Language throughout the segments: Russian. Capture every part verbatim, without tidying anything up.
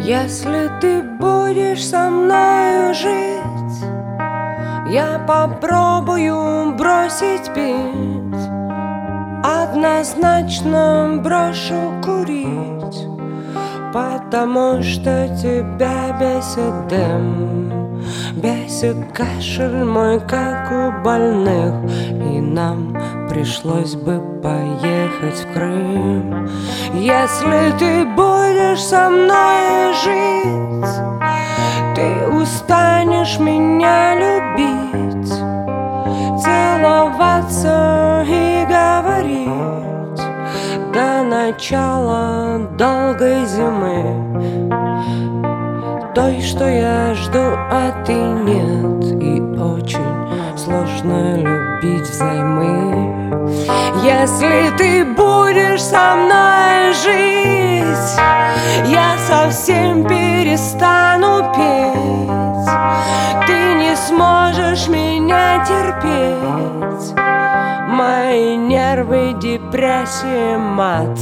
Если ты будешь со мною жить, я попробую бросить пить, однозначно брошу курить, потому что тебя бесит дым, бесит кашель мой, как у больных. И нам пришлось бы поехать в Крым. Если ты будешь со мной жить, ты устанешь меня любить, целоваться и говорить до начала долгой зимы, той, что я жду, а ты нет. И очень сложно любить взаймы. Если ты будешь со мной жить, я совсем перестану петь. Ты не сможешь меня терпеть. Мои нервы, депрессия, мат,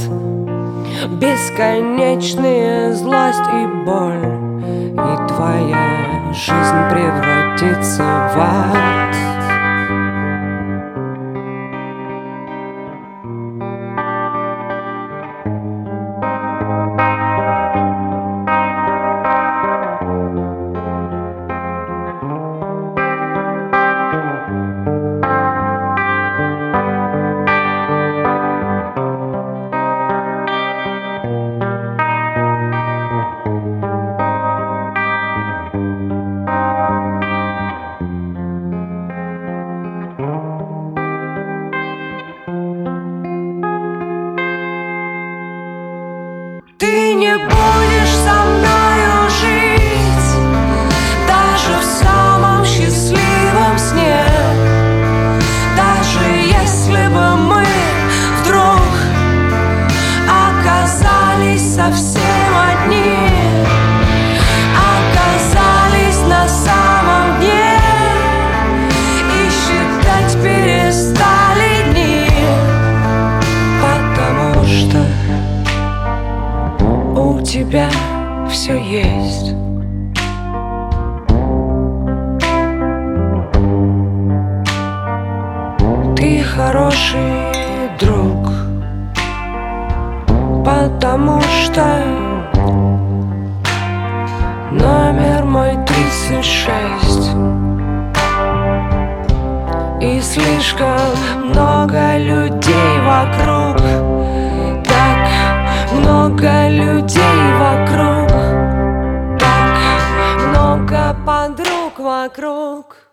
бесконечная злость и боль, и твоя жизнь превратится в ад. Ты не будешь со мною жить, даже в самом счастливом сне. Даже если бы мы вдруг оказались совсем одни, оказались на самом дне и считать перестали дни, потому что у тебя все есть. Ты хороший друг, потому что номер мой тридцать шесть. И слишком много людей вокруг, так много людей вокруг, так много подруг вокруг.